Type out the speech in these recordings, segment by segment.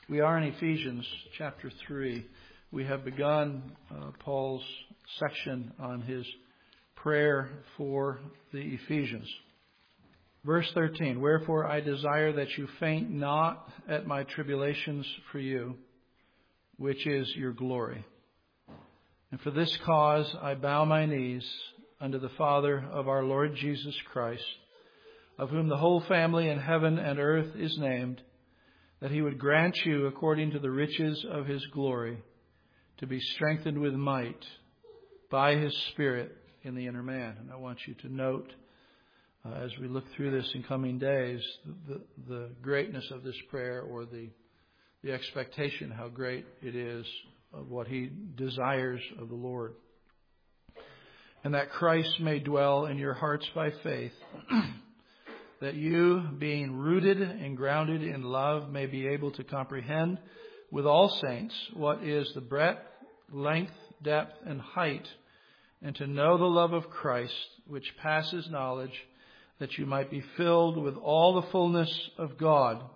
We are in Ephesians chapter 3. We have begun Paul's section on his prayer for the Ephesians. Verse 13, "Wherefore I desire that you faint not at my tribulations for you, which is your glory. And for this cause I bow my knees unto the Father of our Lord Jesus Christ, of whom the whole family in heaven and earth is named, that he would grant you, according to the riches of his glory, to be strengthened with might by his Spirit in the inner man." And I want you to note, as we look through this in coming days, the greatness of this prayer, or the expectation how great it is of what he desires of the Lord. "And that Christ may dwell in your hearts by faith, that you, being rooted and grounded in love, may be able to comprehend with all saints what is the breadth, length, depth, and height, and to know the love of Christ, which passes knowledge, that you might be filled with all the fullness of God."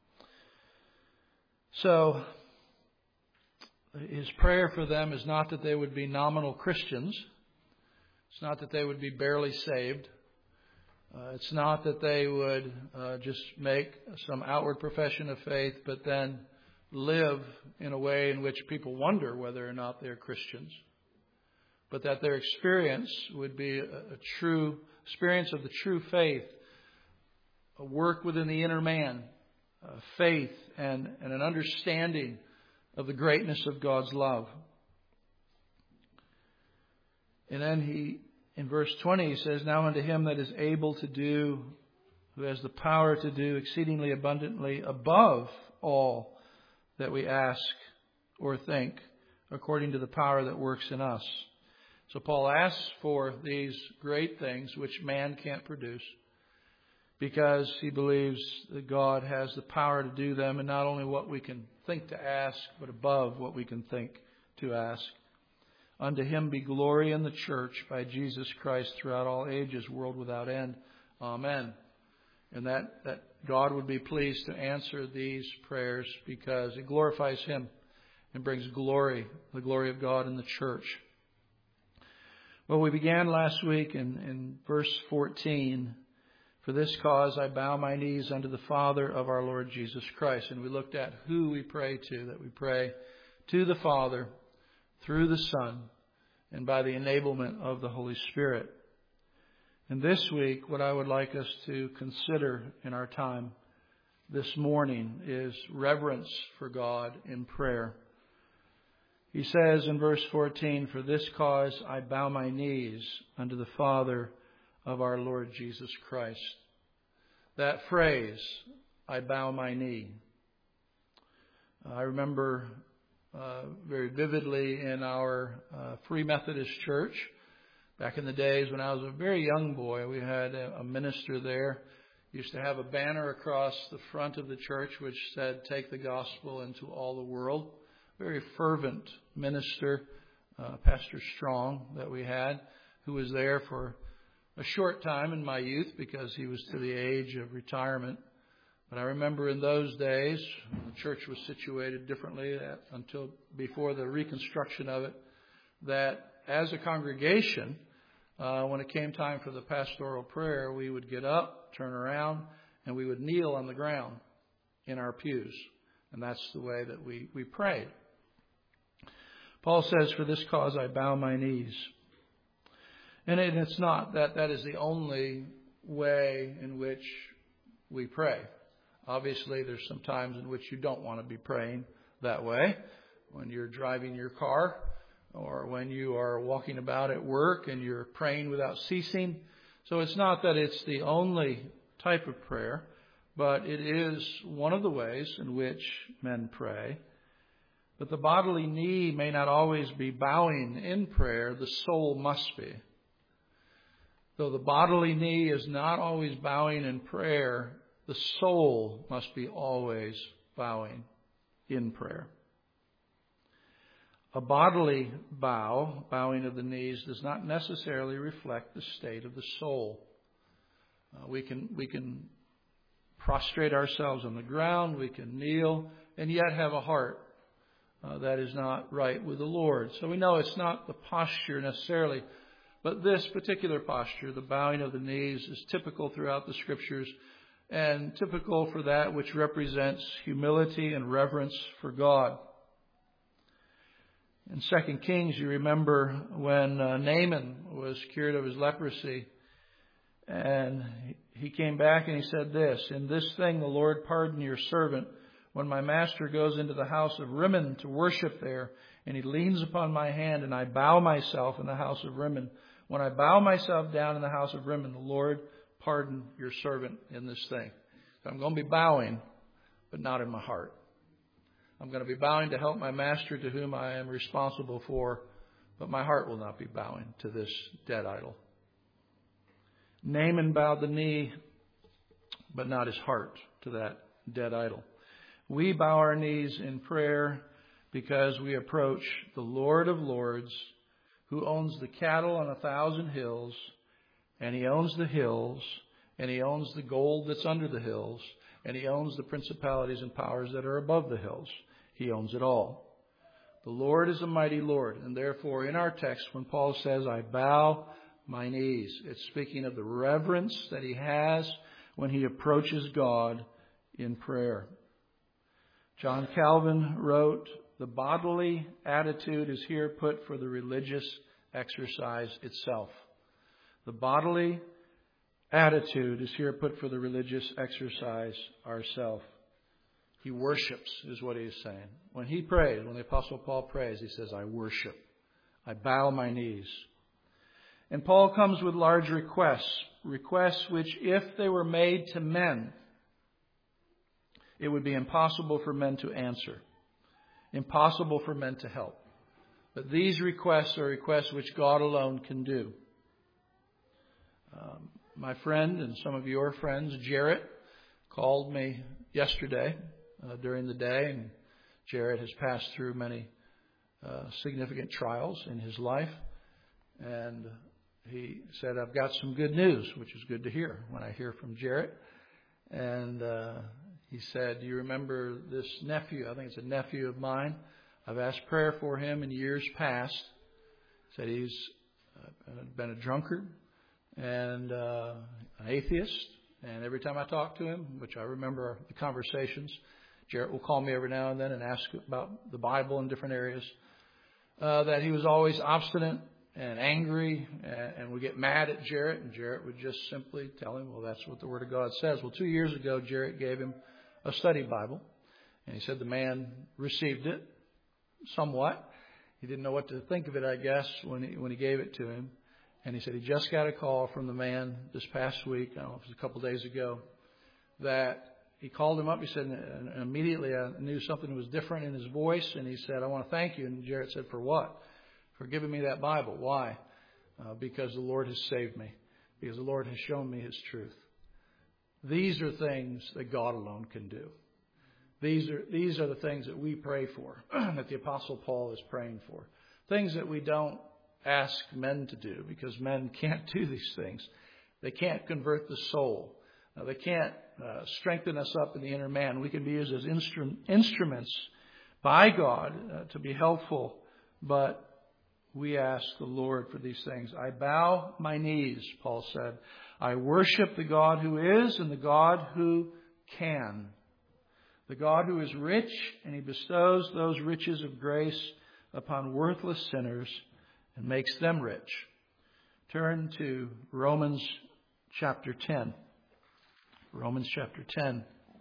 So, his prayer for them is not that they would be nominal Christians. It's not that they would be barely saved. It's not that they would just make some outward profession of faith, but then live in a way in which people wonder whether or not they're Christians. But that their experience would be a true experience of the true faith, a work within the inner man, faith and an understanding of the greatness of God's love. And then in verse 20, he says, "Now unto him that is able to do, who has the power to do exceedingly abundantly above all that we ask or think, according to the power that works in us." So Paul asks for these great things which man can't produce, because he believes that God has the power to do them, and not only what we can think to ask, but above what we can think to ask. "Unto him be glory in the church by Jesus Christ throughout all ages, world without end. Amen." And that God would be pleased to answer these prayers, because it glorifies him and brings glory, the glory of God in the church. Well, we began last week in verse 14, "For this cause I bow my knees unto the Father of our Lord Jesus Christ." And we looked at who we pray to, that we pray to the Father through the Son and by the enablement of the Holy Spirit. And this week, what I would like us to consider in our time this morning is reverence for God in prayer. He says in verse 14, "For this cause I bow my knees unto the Father of our Lord Jesus Christ." That phrase, "I bow my knee." I remember very vividly in our Free Methodist Church, back in the days when I was a very young boy, we had a minister there. He used to have a banner across the front of the church which said, "Take the gospel into all the world." Very fervent minister, Pastor Strong, that we had, who was there for a short time in my youth because he was to the age of retirement. But I remember in those days, the church was situated differently until before the reconstruction of it, that as a congregation, when it came time for the pastoral prayer, we would get up, turn around, and we would kneel on the ground in our pews. And that's the way that we prayed. Paul says, "For this cause I bow my knees." And it's not that is the only way in which we pray. Obviously, there's some times in which you don't want to be praying that way. When you're driving your car, or when you are walking about at work and you're praying without ceasing. So it's not that it's the only type of prayer, but it is one of the ways in which men pray. But the bodily knee may not always be bowing in prayer. The soul must be. Though the bodily knee is not always bowing in prayer, the soul must be always bowing in prayer. A bodily bowing of the knees, does not necessarily reflect the state of the soul. We can prostrate ourselves on the ground. We can kneel and yet have a heart that is not right with the Lord. So we know it's not the posture necessarily, but this particular posture, the bowing of the knees, is typical throughout the Scriptures and typical for that which represents humility and reverence for God. In 2 Kings, you remember when Naaman was cured of his leprosy, and he came back and he said this, "In this thing the Lord pardon your servant. When my master goes into the house of Rimmon to worship there, and he leans upon my hand, and I bow myself in the house of Rimmon. When I bow myself down in the house of Rimmon, the Lord pardon your servant in this thing." So I'm going to be bowing, but not in my heart. I'm going to be bowing to help my master to whom I am responsible for, but my heart will not be bowing to this dead idol. Naaman bowed the knee, but not his heart to that dead idol. We bow our knees in prayer because we approach the Lord of Lords, who owns the cattle on 1,000 hills, and he owns the hills, and he owns the gold that's under the hills, and he owns the principalities and powers that are above the hills. He owns it all. The Lord is a mighty Lord, and therefore in our text, when Paul says, "I bow my knees," it's speaking of the reverence that he has when he approaches God in prayer. John Calvin wrote, "The bodily attitude is here put for the religious exercise itself." The bodily attitude is here put for the religious exercise ourself. He worships, is what he is saying. When he prays, when the Apostle Paul prays, he says, "I worship. I bow my knees." And Paul comes with large requests which, if they were made to men, it would be impossible for men to answer, impossible for men to help. But these requests are requests which God alone can do. My friend and some of your friends, Jarrett, called me yesterday during the day, and Jarrett has passed through many significant trials in his life, and he said, "I've got some good news," which is good to hear when I hear from Jarrett. And he said, "Do you remember this nephew? I think it's a nephew of mine. I've asked prayer for him in years past." He said he's been a drunkard and an atheist. And every time I talk to him, which I remember the conversations, Jarrett will call me every now and then and ask about the Bible in different areas, that he was always obstinate and angry, and would get mad at Jarrett, and Jarrett would just simply tell him, "Well, that's what the Word of God says." Well, 2 years ago, Jarrett gave him a study Bible, and he said the man received it somewhat. He didn't know what to think of it, I guess, when he gave it to him. And he said he just got a call from the man this past week, I don't know if it was a couple of days ago, that he called him up. He said, and immediately I knew something was different in his voice, and he said, "I want to thank you." And Jarrett said, "For what?" "For giving me that Bible." "Why?" Because the Lord has saved me. Because the Lord has shown me His truth. These are things that God alone can do. These are the things that we pray for, that the Apostle Paul is praying for. Things that we don't ask men to do, because men can't do these things. They can't convert the soul. They can't strengthen us up in the inner man. We can be used as instruments by God to be helpful, but we ask the Lord for these things. "I bow my knees," Paul said. "I worship the God who is and the God who can. The God who is rich, and He bestows those riches of grace upon worthless sinners and makes them rich." Turn to Romans chapter 10. Romans chapter 10.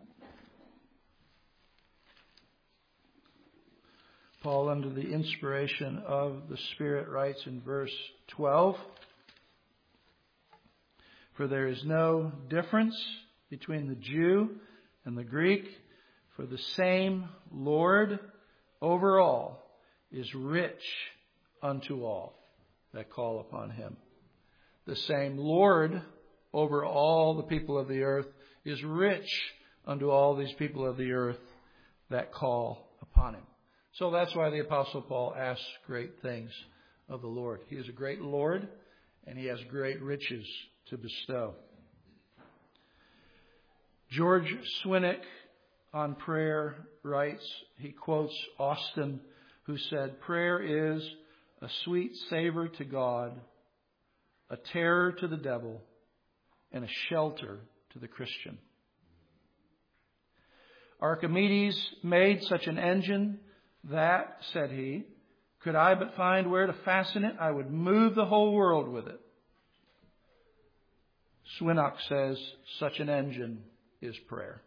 Paul, under the inspiration of the Spirit, writes in verse 12, "For there is no difference between the Jew and the Greek, for the same Lord over all is rich unto all that call upon Him." The same Lord over all the people of the earth is rich unto all these people of the earth that call upon Him. So that's why the Apostle Paul asks great things of the Lord. He is a great Lord, and He has great riches to bestow. George Swinnock on prayer writes, he quotes Austin, who said, "Prayer is a sweet savor to God, a terror to the devil, and a shelter to the Christian." Archimedes made such an engine that, said he, could I but find where to fasten it, I would move the whole world with it. Swinnock says such an engine is prayer.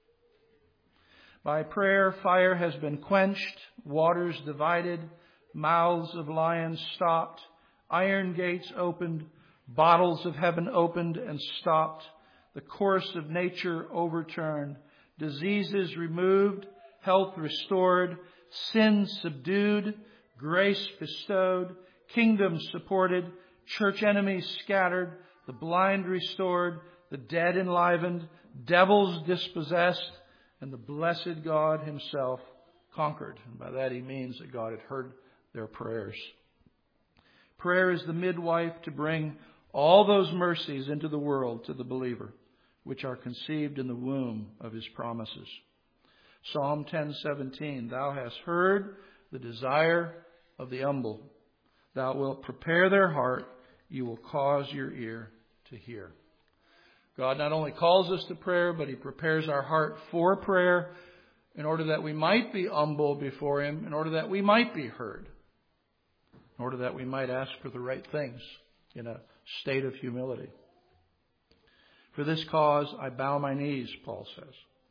By prayer, fire has been quenched, waters divided, mouths of lions stopped, iron gates opened, bottles of heaven opened and stopped, the course of nature overturned, diseases removed, health restored, sin subdued, grace bestowed, kingdoms supported, church enemies scattered, the blind restored, the dead enlivened, devils dispossessed, and the blessed God himself conquered. And by that he means that God had heard their prayers. Prayer is the midwife to bring all those mercies into the world to the believer, which are conceived in the womb of his promises. Psalm 10:17, "Thou hast heard the desire of the humble. Thou wilt prepare their heart. You will cause your ear to hear." God not only calls us to prayer, but he prepares our heart for prayer in order that we might be humble before him, in order that we might be heard, in order that we might ask for the right things in a state of humility. "For this cause I bow my knees," Paul says.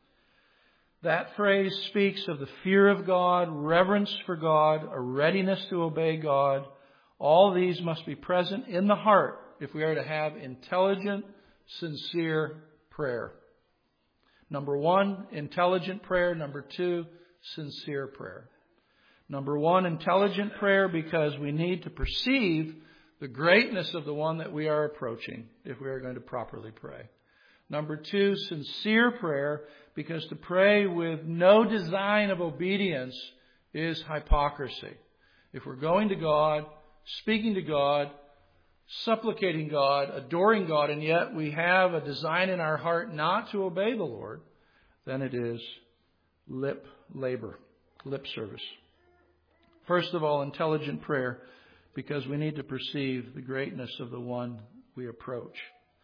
That phrase speaks of the fear of God, reverence for God, a readiness to obey God. All these must be present in the heart if we are to have intelligent, sincere prayer. Number one, intelligent prayer. Number two, sincere prayer. Number one, intelligent prayer because we need to perceive the greatness of the one that we are approaching if we are going to properly pray. Number two, sincere prayer, because to pray with no design of obedience is hypocrisy. If we're going to God, speaking to God, supplicating God, adoring God, and yet we have a design in our heart not to obey the Lord, then it is lip labor, lip service. First of all, intelligent prayer, because we need to perceive the greatness of the one we approach.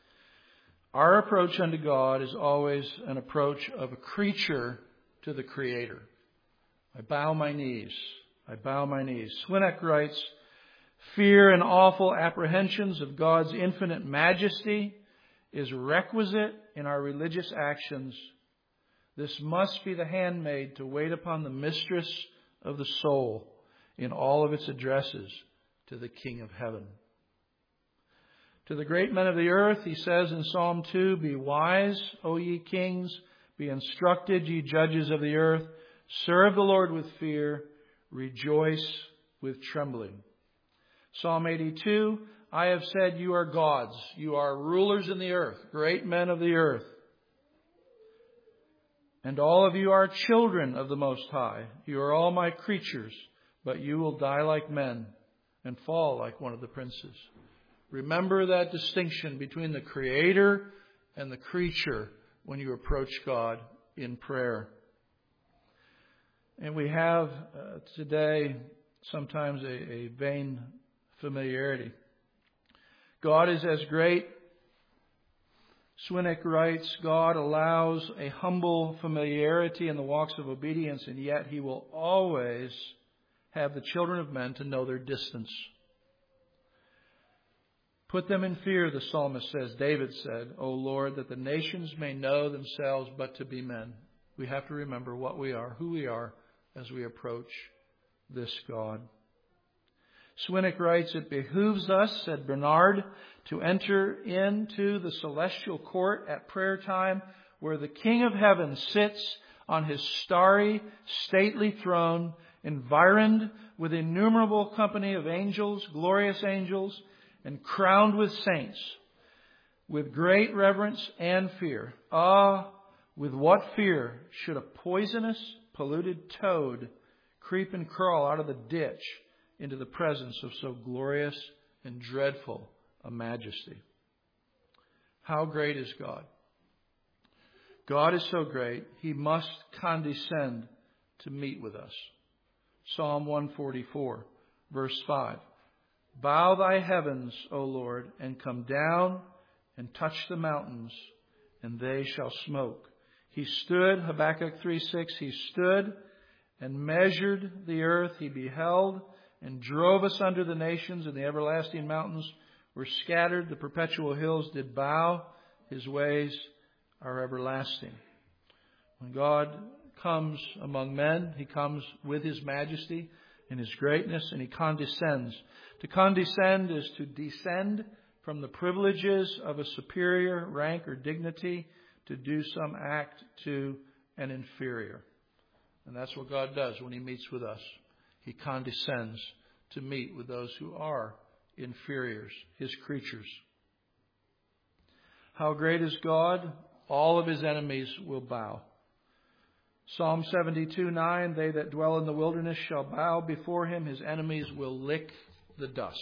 Our approach unto God is always an approach of a creature to the Creator. I bow my knees. I bow my knees. Swinnock writes, "Fear and awful apprehensions of God's infinite majesty is requisite in our religious actions. This must be the handmaid to wait upon the mistress of the soul in all of its addresses to the King of heaven." To the great men of the earth, he says in Psalm 2, "Be wise, O ye kings, be instructed, ye judges of the earth. Serve the Lord with fear, rejoice with trembling." Psalm 82, "I have said you are gods, you are rulers in the earth, great men of the earth. And all of you are children of the Most High. You are all my creatures, but you will die like men and fall like one of the princes." Remember that distinction between the Creator and the creature when you approach God in prayer. And we have today sometimes a vain familiarity. God is as great. Swinnock writes, God allows a humble familiarity in the walks of obedience, and yet he will always have the children of men to know their distance. Put them in fear, the psalmist says. David said, "O Lord, that the nations may know themselves but to be men." We have to remember what we are, who we are, as we approach this God. Swinnock writes, "It behooves us," said Bernard, "to enter into the celestial court at prayer time, where the King of heaven sits on his starry, stately throne, environed with innumerable company of angels, glorious angels, and crowned with saints, with great reverence and fear. Ah, with what fear should a poisonous, polluted toad creep and crawl out of the ditch into the presence of so glorious and dreadful a majesty." How great is God? God is so great, He must condescend to meet with us. Psalm 144, verse 5. Bow thy heavens, O Lord, and come down and touch the mountains, and they shall smoke. He stood, Habakkuk 3:6, He stood and measured the earth. He beheld and drove us under the nations, and the everlasting mountains were scattered. The perpetual hills did bow. His ways are everlasting. When God comes among men, He comes with His majesty and His greatness, and He condescends. To condescend is to descend from the privileges of a superior rank or dignity to do some act to an inferior. And that's what God does when He meets with us. He condescends to meet with those who are inferiors, His creatures. How great is God? All of His enemies will bow. Psalm 72:9, they that dwell in the wilderness shall bow before Him. His enemies will lick the dust.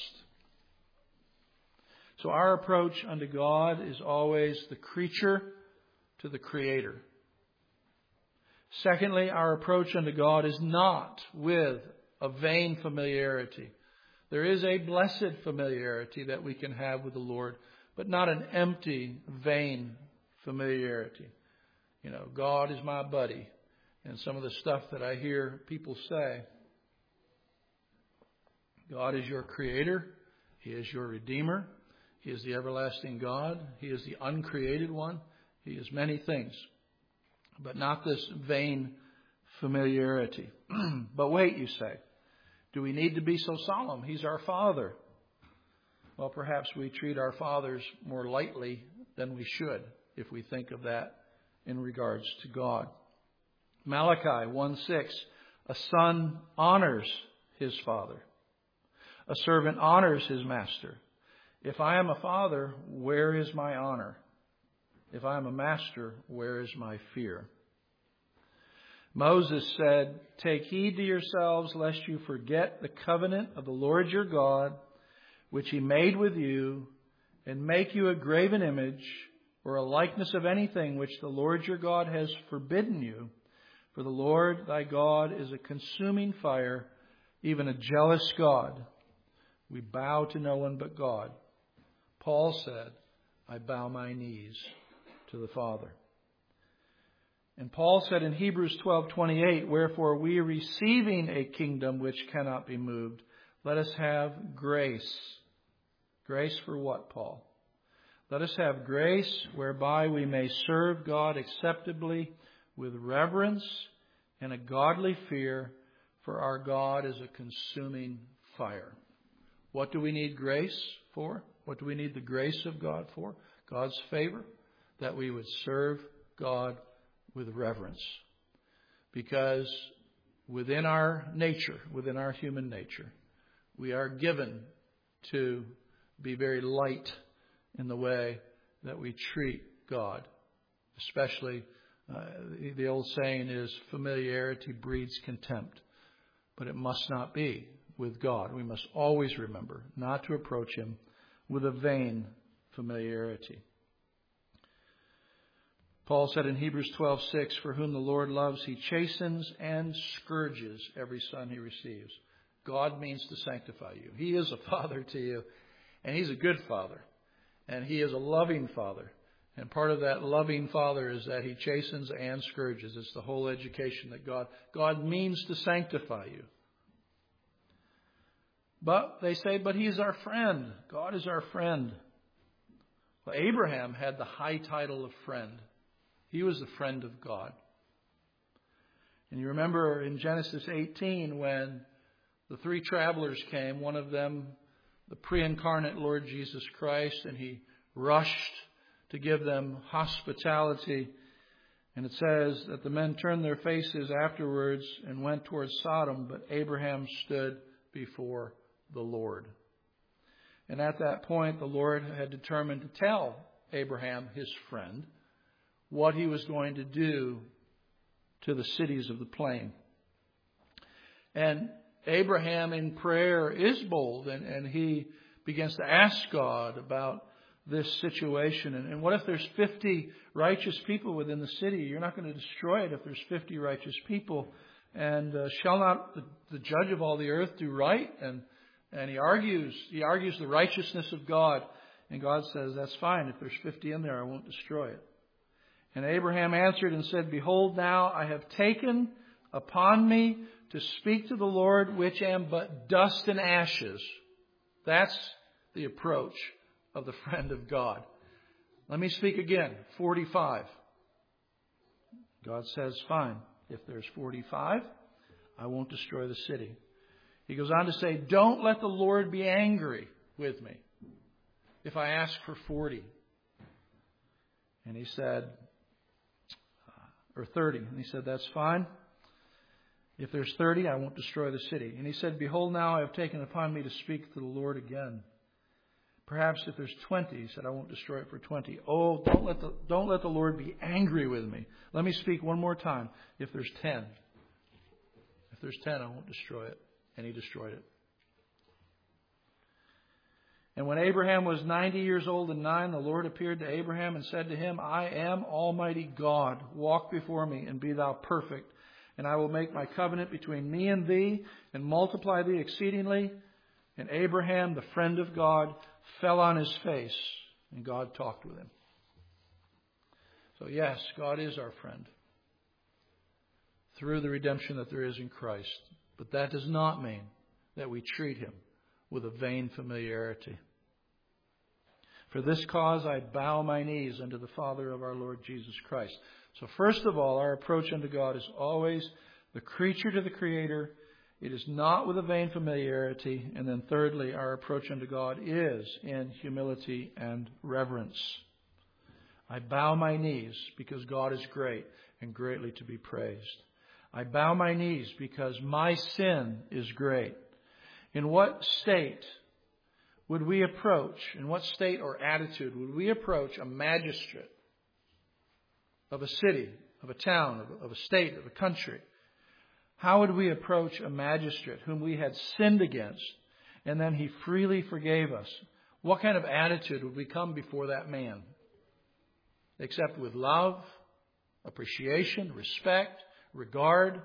So our approach unto God is always the creature to the Creator. Secondly, our approach unto God is not with a vain familiarity. There is a blessed familiarity that we can have with the Lord, but not an empty, vain familiarity. You know, God is my buddy. And some of the stuff that I hear people say. God is your Creator. He is your Redeemer. He is the everlasting God. He is the uncreated one. He is many things, but not this vain familiarity. But wait, you say, do we need to be so solemn? He's our Father. Well, perhaps we treat our fathers more lightly than we should if we think of that in regards to God. Malachi 1:6, a son honors his father. A servant honors his master. If I am a father, where is my honor? If I am a master, where is my fear? Moses said, take heed to yourselves lest you forget the covenant of the Lord your God, which He made with you, and make you a graven image or a likeness of anything which the Lord your God has forbidden you. For the Lord thy God is a consuming fire, even a jealous God. We bow to no one but God. Paul said, I bow my knees to the Father. And Paul said in Hebrews 12:28, wherefore we receiving a kingdom which cannot be moved, let us have grace. Grace for what, Paul? Let us have grace whereby we may serve God acceptably with reverence and a godly fear, for our God is a consuming fire. What do we need grace for? What do we need the grace of God for? God's favor, that we would serve God with reverence. Because within our nature, within our human nature, we are given to be very light in the way that we treat God. Especially, the old saying is, familiarity breeds contempt. But it must not be with God. We must always remember not to approach Him with a vain familiarity. Paul said in Hebrews 12:6, for whom the Lord loves, He chastens and scourges every son He receives. God means to sanctify you. He is a father to you, and He's a good father, and He is a loving father. And part of that loving Father is that He chastens and scourges. It's the whole education that God means to sanctify you. But they say, but He's our friend. God is our friend. Well, Abraham had the high title of friend. He was the friend of God. And you remember in Genesis 18 when the three travelers came, one of them, the pre-incarnate Lord Jesus Christ, and He rushed to give them hospitality. And it says that the men turned their faces afterwards and went towards Sodom, but Abraham stood before the Lord. And at that point, the Lord had determined to tell Abraham, his friend, what He was going to do to the cities of the plain. And Abraham in prayer is bold, and he begins to ask God about this situation. And what if there's 50 righteous people within the city? You're not going to destroy it if there's 50 righteous people. And shall not the judge of all the earth do right? And he argues the righteousness of God. And God says, that's fine. If there's 50 in there, I won't destroy it. And Abraham answered and said, Behold, now I have taken upon me to speak to the Lord, which am but dust and ashes. That's the approach of the friend of God. Let me speak again. 45. God says, fine. If there's 45, I won't destroy the city. He goes on to say, don't let the Lord be angry with me if I ask for 40. And he said, or 30. And he said, that's fine. If there's 30, I won't destroy the city. And he said, Behold, now I have taken upon me to speak to the Lord again. Perhaps if there's 20, he said, I won't destroy it for 20. Oh, don't let the Lord be angry with me. Let me speak one more time. If there's 10. If there's 10, I won't destroy it. And he destroyed it. And when Abraham was 90 years old and 9, the Lord appeared to Abraham and said to him, I am Almighty God. Walk before me and be thou perfect. And I will make my covenant between me and thee and multiply thee exceedingly. And Abraham, the friend of God, fell on his face, and God talked with him. So yes, God is our friend through the redemption that there is in Christ. But that does not mean that we treat him with a vain familiarity. For this cause I bow my knees unto the Father of our Lord Jesus Christ. So first of all, our approach unto God is always the creature to the Creator. It is not with a vain familiarity. And then thirdly, our approach unto God is in humility and reverence. I bow my knees because God is great and greatly to be praised. I bow my knees because my sin is great. In what state would we approach, in what state or attitude would we approach a magistrate of a city, of a town, of a state, of a country? How would we approach a magistrate whom we had sinned against and then he freely forgave us? What kind of attitude would we come before that man? Except with love, appreciation, respect, regard.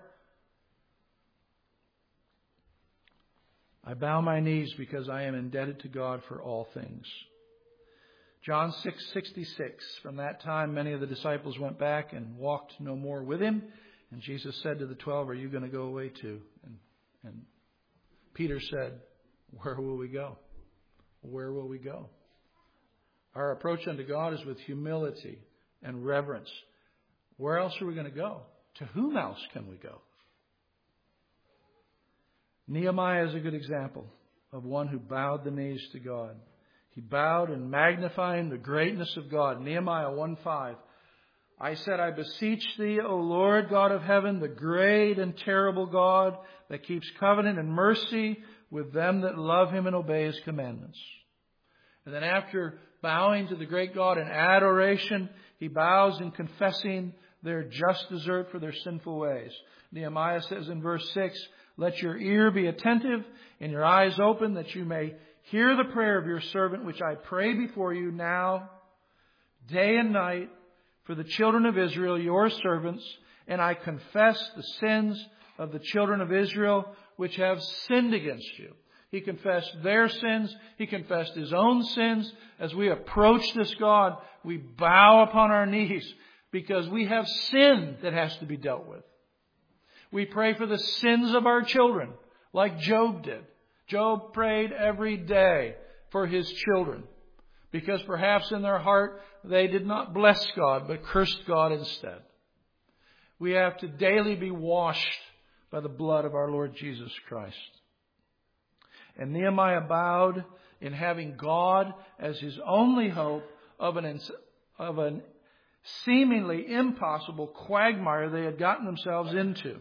I bow my knees because I am indebted to God for all things. John 6:66. From that time, many of the disciples went back and walked no more with him. And Jesus said to the 12, are you going to go away too? And Peter said, where will we go? Where will we go? Our approach unto God is with humility and reverence. Where else are we going to go? To whom else can we go? Nehemiah is a good example of one who bowed the knees to God. He bowed in magnifying the greatness of God. Nehemiah 1:5. I said, I beseech thee, O Lord God of heaven, the great and terrible God that keeps covenant and mercy with them that love him and obey his commandments. And then after bowing to the great God in adoration, he bows in confessing their just desert for their sinful ways. Nehemiah says in verse 6, let your ear be attentive and your eyes open that you may hear the prayer of your servant, which I pray before you now, day and night, for the children of Israel, your servants, and I confess the sins of the children of Israel, which have sinned against you. He confessed their sins. He confessed his own sins. As we approach this God, we bow upon our knees because we have sin that has to be dealt with. We pray for the sins of our children, like Job did. Job prayed every day for his children because perhaps in their heart they did not bless God but cursed God instead. We have to daily be washed by the blood of our Lord Jesus Christ. And Nehemiah bowed in having God as his only hope of an seemingly impossible quagmire they had gotten themselves into.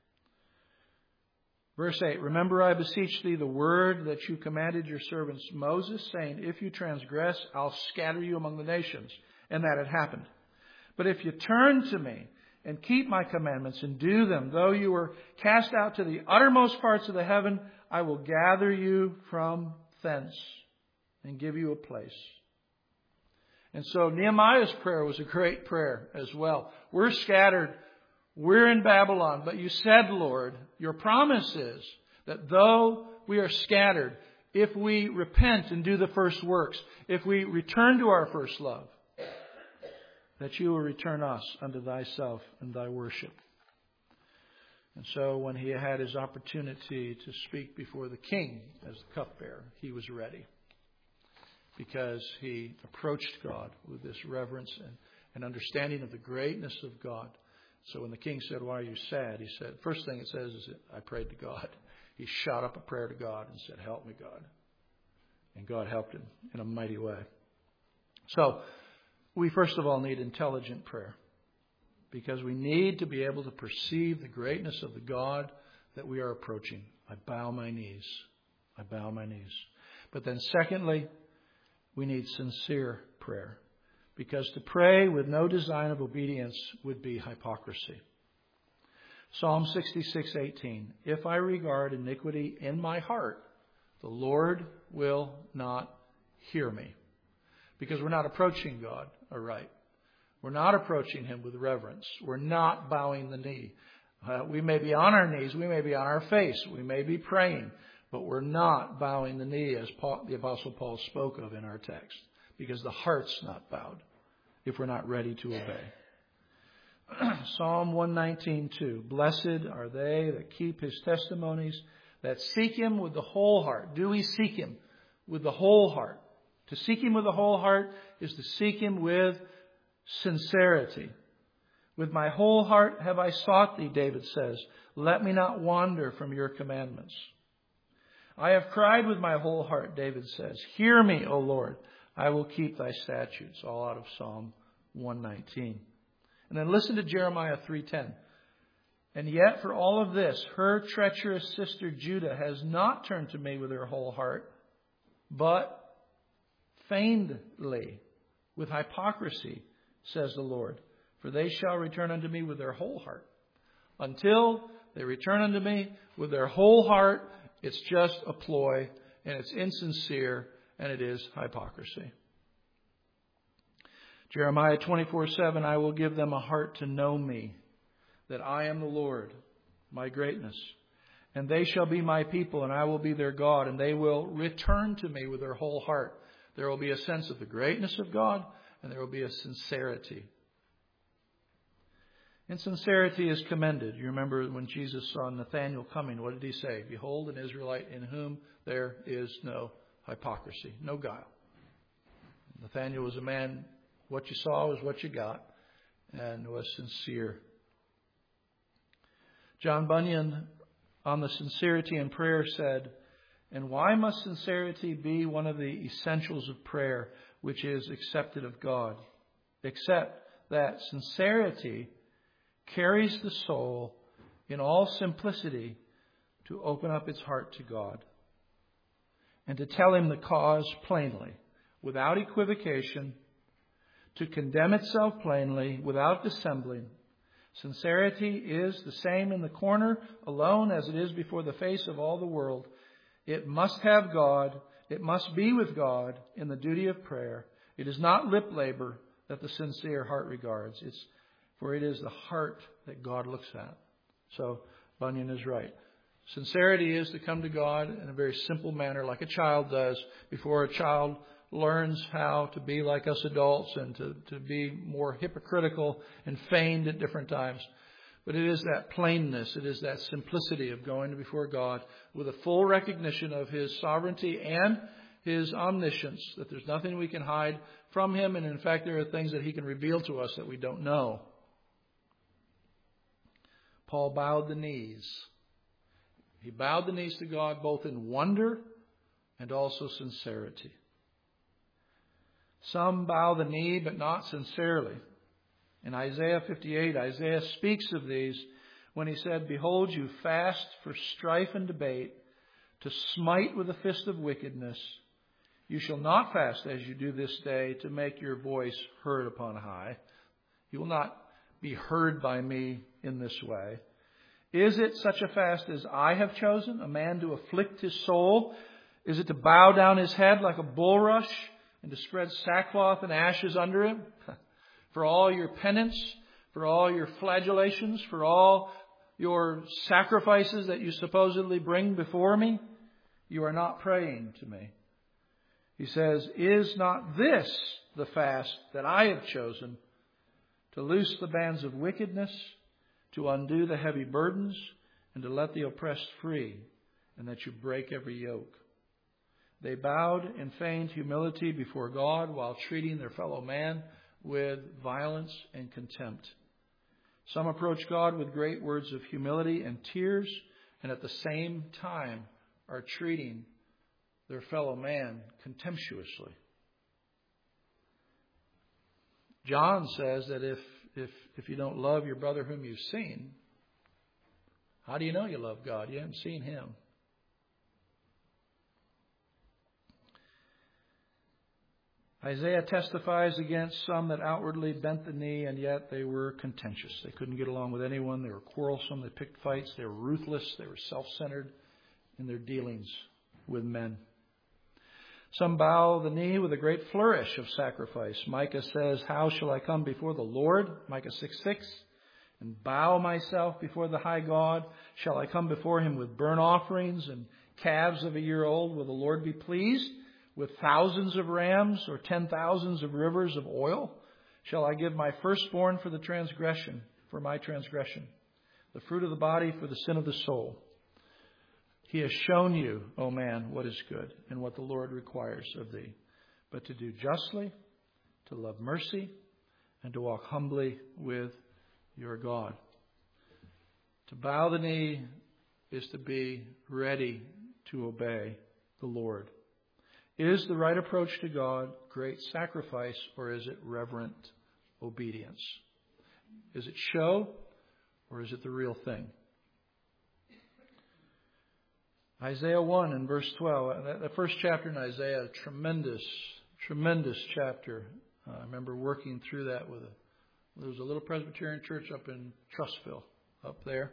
Verse 8, remember I beseech thee the word that you commanded your servant Moses, saying, if you transgress, I'll scatter you among the nations. And that had happened. But if you turn to me and keep my commandments and do them, though you were cast out to the uttermost parts of the heaven, I will gather you from thence and give you a place. And so Nehemiah's prayer was a great prayer as well. We're scattered. We're in Babylon. But you said, Lord, your promise is that though we are scattered, if we repent and do the first works, if we return to our first love, that you will return us unto thyself and thy worship. And so when he had his opportunity to speak before the king as the cupbearer, he was ready. Because he approached God with this reverence and understanding of the greatness of God. So when the king said, why are you sad? He said, first thing it says is, I prayed to God. He shot up a prayer to God and said, help me, God. And God helped him in a mighty way. So we first of all need intelligent prayer. Because we need to be able to perceive the greatness of the God that we are approaching. I bow my knees. I bow my knees. But then secondly, we need sincere prayer. Because to pray with no design of obedience would be hypocrisy. Psalm 66:18. If I regard iniquity in my heart, the Lord will not hear me. Because we're not approaching God aright. We're not approaching Him with reverence. We're not bowing the knee. We may be on our knees. We may be on our face. We may be praying. But we're not bowing the knee as the Apostle Paul spoke of in our text. Because the heart's not bowed if we're not ready to obey. Psalm 119:2. Blessed are they that keep His testimonies, that seek Him with the whole heart. Do we seek Him with the whole heart? To seek Him with the whole heart is to seek Him with sincerity. With my whole heart have I sought thee, David says. Let me not wander from your commandments. I have cried with my whole heart, David says. Hear me, O Lord. I will keep thy statutes. All out of Psalm 119. And then listen to Jeremiah 3:10. And yet for all of this, her treacherous sister Judah has not turned to me with her whole heart, but feignedly, with hypocrisy, says the Lord. For they shall return unto me with their whole heart. Until they return unto me with their whole heart, it's just a ploy, and it's insincere, and it is hypocrisy. Jeremiah 24:7, I will give them a heart to know me, that I am the Lord, my greatness. And they shall be my people, and I will be their God, and they will return to me with their whole heart. There will be a sense of the greatness of God, and there will be a sincerity. And sincerity is commended. You remember when Jesus saw Nathanael coming, what did he say? Behold, an Israelite in whom there is no hypocrisy, no guile. Nathanael was a man, what you saw was what you got, and was sincere. John Bunyan, on the sincerity in prayer, said, and why must sincerity be one of the essentials of prayer, which is accepted of God? Except that sincerity carries the soul in all simplicity to open up its heart to God and to tell Him the cause plainly, without equivocation, to condemn itself plainly, without dissembling. Sincerity is the same in the corner alone as it is before the face of all the world. It must have God. It must be with God in the duty of prayer. It is not lip labor that the sincere heart regards. For it is the heart that God looks at. So Bunyan is right. Sincerity is to come to God in a very simple manner, like a child does, before a child learns how to be like us adults and to be more hypocritical and feigned at different times. But it is that plainness, it is that simplicity of going before God with a full recognition of His sovereignty and His omniscience, that there's nothing we can hide from Him, and in fact there are things that He can reveal to us that we don't know. Paul bowed the knees. He bowed the knees to God both in wonder and also sincerity. Some bow the knee, but not sincerely. In Isaiah 58, Isaiah speaks of these when he said, behold, you fast for strife and debate, to smite with the fist of wickedness. You shall not fast as you do this day, to make your voice heard upon high. You will not be heard by me in this way. Is it such a fast as I have chosen, a man to afflict his soul? Is it to bow down his head like a bulrush and to spread sackcloth and ashes under him? For all your penance, for all your flagellations, for all your sacrifices that you supposedly bring before me? You are not praying to me. He says, is not this the fast that I have chosen, to loose the bands of wickedness, to undo the heavy burdens, and to let the oppressed free, and that you break every yoke? They bowed in feigned humility before God while treating their fellow man with violence and contempt. Some approach God with great words of humility and tears, and at the same time are treating their fellow man contemptuously. John says that if you don't love your brother whom you've seen, how do you know you love God? You haven't seen him. Isaiah testifies against some that outwardly bent the knee, and yet they were contentious. They couldn't get along with anyone. They were quarrelsome. They picked fights. They were ruthless. They were self-centered in their dealings with men. Some bow the knee with a great flourish of sacrifice. Micah says, how shall I come before the Lord? Micah 6:6. And bow myself before the high God. Shall I come before him with burnt offerings and calves of a year old? Will the Lord be pleased with thousands of rams or 10,000s of rivers of oil? Shall I give my firstborn for the transgression, for my transgression, the fruit of the body for the sin of the soul? He has shown you, O man, what is good and what the Lord requires of thee, but to do justly, to love mercy, and to walk humbly with your God. To bow the knee is to be ready to obey the Lord. Is the right approach to God great sacrifice, or is it reverent obedience? Is it show, or is it the real thing? Isaiah 1 and verse 12, the first chapter in Isaiah, tremendous chapter. I remember working through that there was a little Presbyterian church up in Trussville, up there.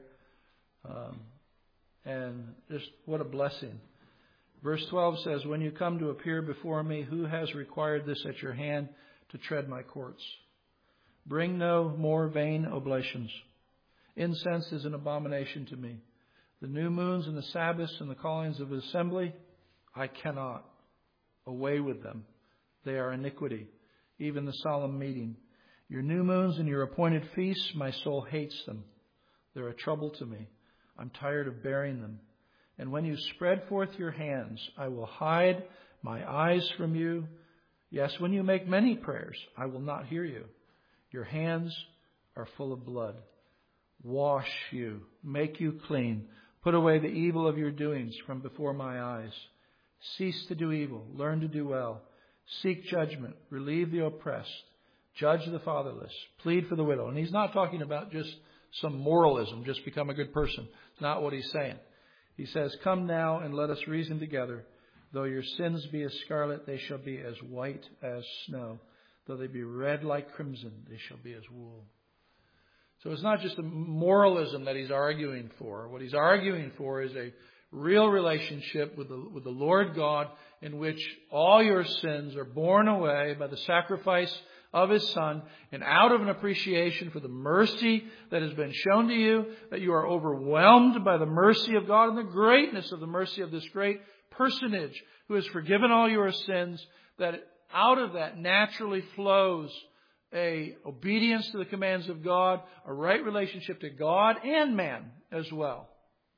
And just what a blessing. Verse 12 says, when you come to appear before me, who has required this at your hand to tread my courts? Bring no more vain oblations. Incense is an abomination to me. The new moons and the Sabbaths and the callings of the assembly, I cannot. Away with them. They are iniquity, even the solemn meeting. Your new moons and your appointed feasts, my soul hates them. They're a trouble to me. I'm tired of bearing them. And when you spread forth your hands, I will hide my eyes from you. Yes, when you make many prayers, I will not hear you. Your hands are full of blood. Wash you, make you clean. Put away the evil of your doings from before my eyes. Cease to do evil. Learn to do well. Seek judgment. Relieve the oppressed. Judge the fatherless. Plead for the widow. And he's not talking about just some moralism, just become a good person. It's not what he's saying. He says, come now and let us reason together. Though your sins be as scarlet, they shall be as white as snow. Though they be red like crimson, they shall be as wool. So it's not just a moralism that he's arguing for. What he's arguing for is a real relationship with the Lord God, in which all your sins are borne away by the sacrifice of His Son, and out of an appreciation for the mercy that has been shown to you, that you are overwhelmed by the mercy of God and the greatness of the mercy of this great personage who has forgiven all your sins, that out of that naturally flows a obedience to the commands of God, a right relationship to God and man as well.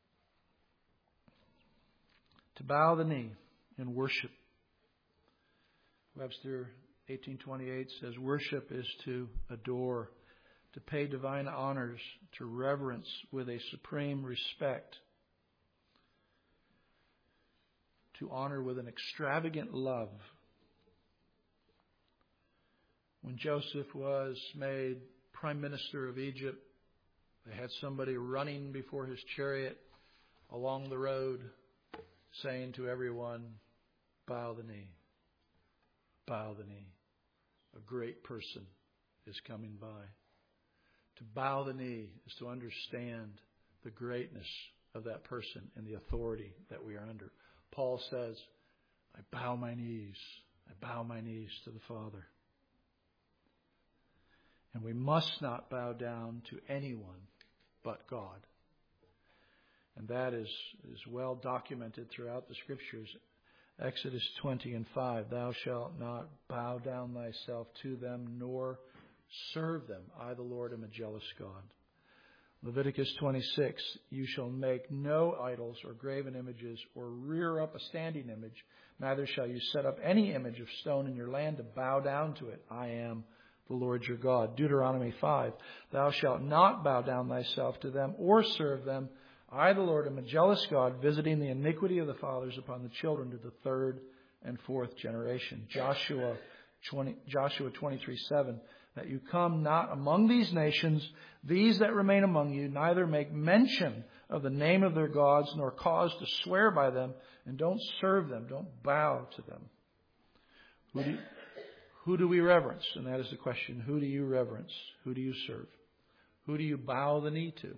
To bow the knee in worship. Webster 1828 says, worship is to adore, to pay divine honors, to reverence with a supreme respect, to honor with an extravagant love. When Joseph was made prime minister of Egypt, they had somebody running before his chariot along the road saying to everyone, bow the knee, bow the knee. A great person is coming by. To bow the knee is to understand the greatness of that person and the authority that we are under. Paul says, I bow my knees I bow my knees to the Father. And we must not bow down to anyone but God. And that is well documented throughout the Scriptures. Exodus 20:5, thou shalt not bow down thyself to them, nor serve them. I, the Lord, am a jealous God. Leviticus 26, you shall make no idols or graven images or rear up a standing image. Neither shall you set up any image of stone in your land to bow down to it. I am the Lord your God. Deuteronomy 5, thou shalt not bow down thyself to them or serve them. I, the Lord, am a jealous God, visiting the iniquity of the fathers upon the children to the third and fourth generation. Joshua 23:7, that you come not among these nations, these that remain among you, neither make mention of the name of their gods, nor cause to swear by them, and don't serve them, don't bow to them. Who do we reverence? And that is the question. Who do you reverence? Who do you serve? Who do you bow the knee to?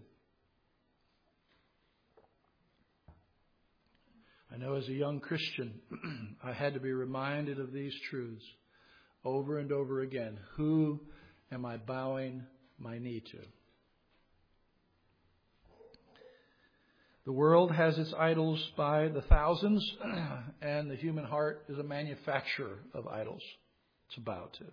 I know as a young Christian, I had to be reminded of these truths over and over again. Who am I bowing my knee to? The world has its idols by the thousands, and the human heart is a manufacturer of idols to bow to.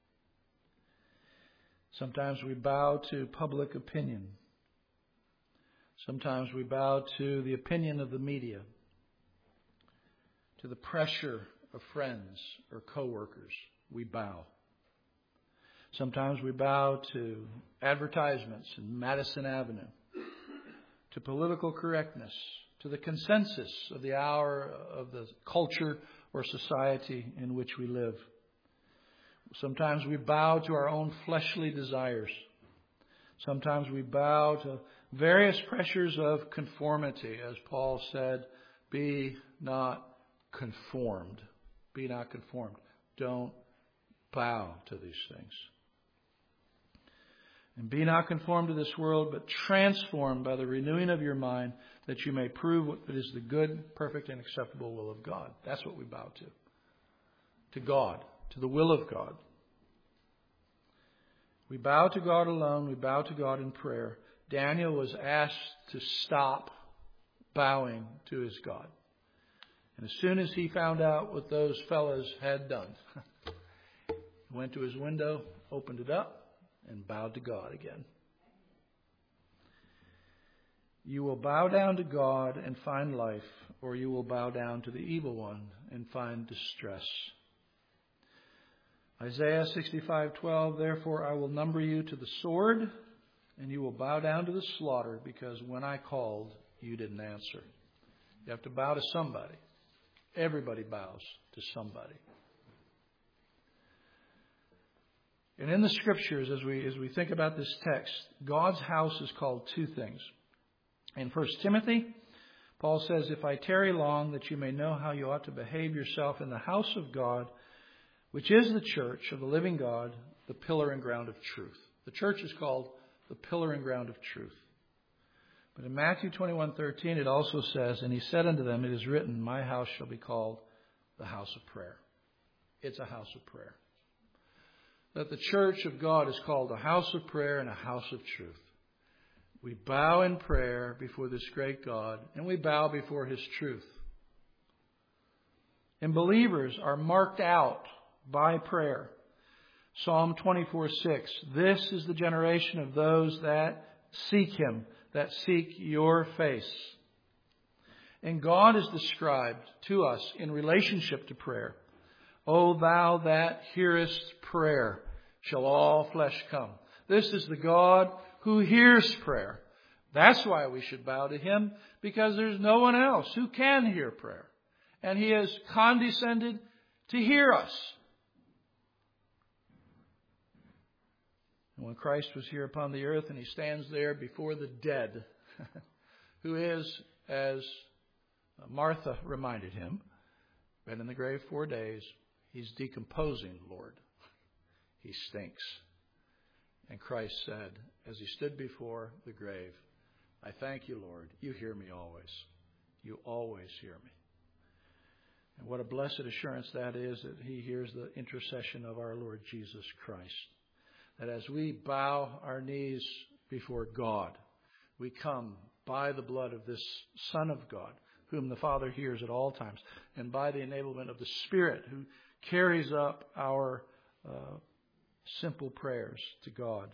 Sometimes we bow to public opinion. Sometimes we bow to the opinion of the media, to the pressure of friends or coworkers. We bow. Sometimes we bow to advertisements in Madison Avenue, to political correctness, to the consensus of the hour of the culture or society in which we live. Sometimes we bow to our own fleshly desires. Sometimes we bow to various pressures of conformity. As Paul said, be not conformed. Be not conformed. Don't bow to these things. And be not conformed to this world, but transformed by the renewing of your mind, that you may prove what is the good, perfect, and acceptable will of God. That's what we bow to. To God. To the will of God. We bow to God alone. We bow to God in prayer. Daniel was asked to stop bowing to his God. And as soon as he found out what those fellows had done, he went to his window, opened it up, and bowed to God again. You will bow down to God and find life, or you will bow down to the evil one and find distress. Isaiah 65:12, therefore I will number you to the sword, and you will bow down to the slaughter, because when I called, you didn't answer. You have to bow to somebody. Everybody bows to somebody. And in the Scriptures, as we think about this text, God's house is called two things. In 1 Timothy, Paul says, if I tarry long, that you may know how you ought to behave yourself in the house of God, which is the church of the living God, the pillar and ground of truth. The church is called the pillar and ground of truth. But in Matthew 21:13, it also says, and he said unto them, it is written, my house shall be called the house of prayer. It's a house of prayer. That the church of God is called a house of prayer and a house of truth. We bow in prayer before this great God, and we bow before His truth. And believers are marked out by prayer. Psalm 24:6, this is the generation of those that seek Him, that seek your face. And God is described to us in relationship to prayer. O thou that hearest prayer, shall all flesh come. This is the God who hears prayer. That's why we should bow to Him, because there's no one else who can hear prayer. And He has condescended to hear us. And when Christ was here upon the earth and He stands there before the dead, who is, as Martha reminded Him, been in the grave 4 days, He's decomposing, Lord. He stinks. And Christ said, as He stood before the grave, I thank you, Lord. You hear me always. You always hear me. And what a blessed assurance that is, that He hears the intercession of our Lord Jesus Christ. That as we bow our knees before God, we come by the blood of this Son of God, whom the Father hears at all times, and by the enablement of the Spirit, who carries up our simple prayers to God.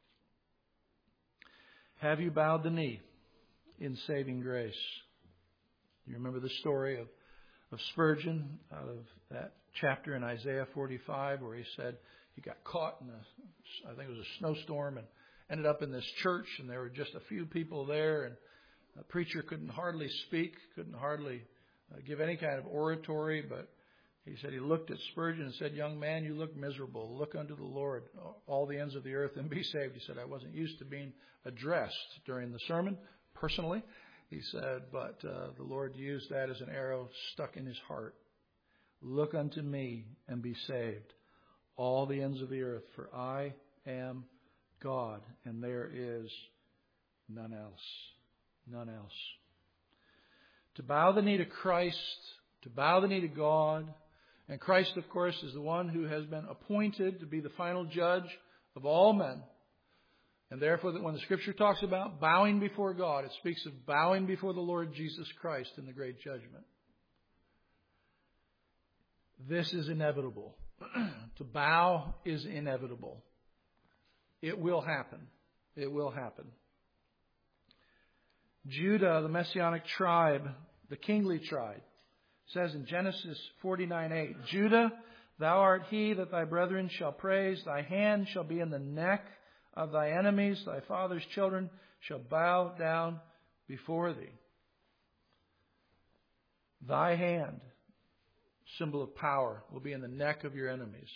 Have you bowed the knee in saving grace? You remember the story of Spurgeon out of that chapter in Isaiah 45 where he said he got caught in I think it was a snowstorm, and ended up in this church, and there were just a few people there, and the preacher couldn't hardly speak, couldn't hardly give any kind of oratory, but he said he looked at Spurgeon and said, "Young man, you look miserable. Look unto the Lord, all the ends of the earth, and be saved." He said, "I wasn't used to being addressed during the sermon personally." He said, but the Lord used that as an arrow stuck in his heart. "Look unto me and be saved, all the ends of the earth, for I am God, and there is none else." None else. To bow the knee to Christ, to bow the knee to God, and Christ, of course, is the one who has been appointed to be the final judge of all men. And therefore, when the Scripture talks about bowing before God, it speaks of bowing before the Lord Jesus Christ in the great judgment. This is inevitable. To bow is inevitable. It will happen. It will happen. Judah, the Messianic tribe, the kingly tribe, says in Genesis 49:8, "Judah, thou art he that thy brethren shall praise. Thy hand shall be in the neck of thy enemies. Thy father's children shall bow down before thee." Thy hand, symbol of power, will be in the neck of your enemies.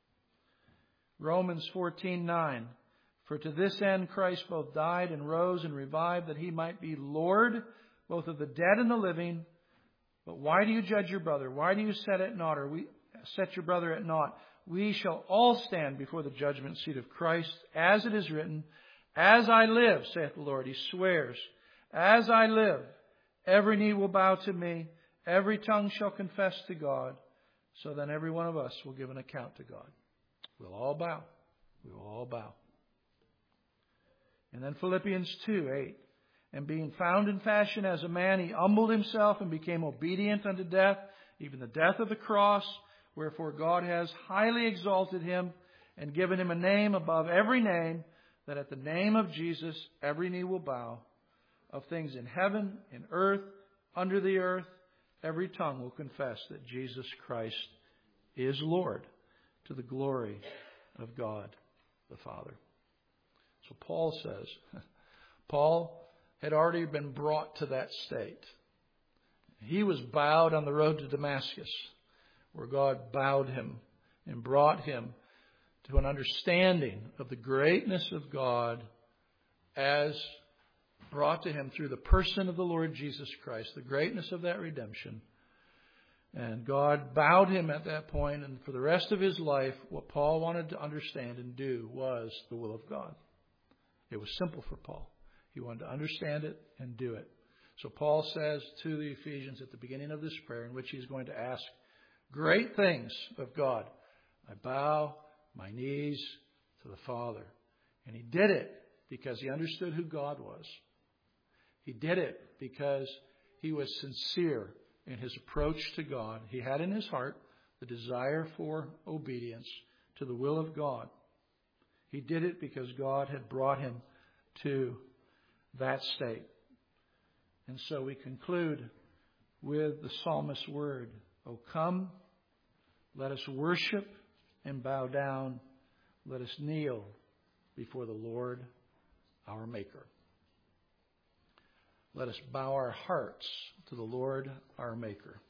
Romans 14:9, "For to this end Christ both died and rose and revived, that He might be Lord both of the dead and the living. But why do you judge your brother? Why do you set your brother at naught? We shall all stand before the judgment seat of Christ, as it is written, As I live, saith the Lord," He swears, "as I live, every knee will bow to me, every tongue shall confess to God. So then every one of us will give an account to God." We'll all bow. We will all bow. And then Philippians 2:8, "And being found in fashion as a man, He humbled Himself and became obedient unto death, even the death of the cross. Wherefore God has highly exalted Him and given Him a name above every name, that at the name of Jesus every knee will bow, of things in heaven, in earth, under the earth. Every tongue will confess that Jesus Christ is Lord, to the glory of God the Father." So Paul says, Paul had already been brought to that state. He was bowed on the road to Damascus, where God bowed him and brought him to an understanding of the greatness of God as brought to him through the person of the Lord Jesus Christ, the greatness of that redemption. And God bowed him at that point, and for the rest of his life, what Paul wanted to understand and do was the will of God. It was simple for Paul. He wanted to understand it and do it. So Paul says to the Ephesians at the beginning of this prayer, in which he's going to ask great things of God, "I bow my knees to the Father." And he did it because he understood who God was. He did it because he was sincere in his approach to God. He had in his heart the desire for obedience to the will of God. He did it because God had brought him to that state. And so we conclude with the psalmist's word, "O come, let us worship and bow down. Let us kneel before the Lord our Maker." Let us bow our hearts to the Lord our Maker.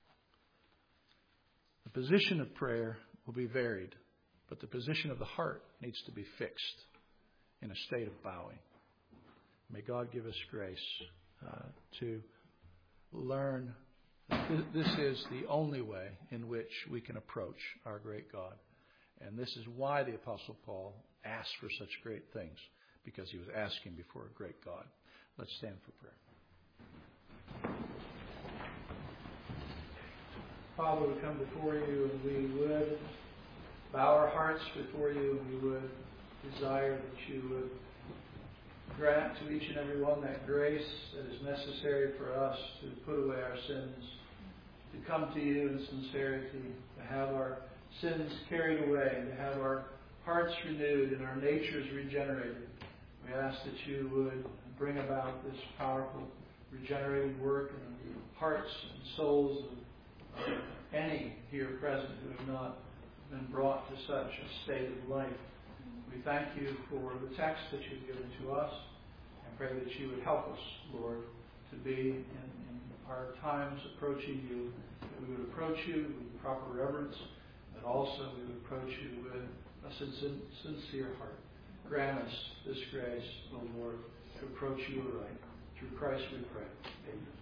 The position of prayer will be varied, but the position of the heart needs to be fixed in a state of bowing. May God give us grace to learn that this is the only way in which we can approach our great God. And this is why the Apostle Paul asked for such great things, because he was asking before a great God. Let's stand for prayer. Father, we come before you and we would bow our hearts before you, and we would desire that you would grant to each and every one that grace that is necessary for us to put away our sins, to come to you in sincerity, to have our sins carried away, to have our hearts renewed and our natures regenerated. We ask that you would bring about this powerful regenerating work in the hearts and souls of any here present who have not been brought to such a state of life. We thank you for the text that you've given to us, and pray that you would help us, Lord, to be in our times approaching you, that we would approach you with proper reverence, but also we would approach you with a sincere heart. Grant us this grace, O Lord, to approach you aright. Through Christ we pray. Amen.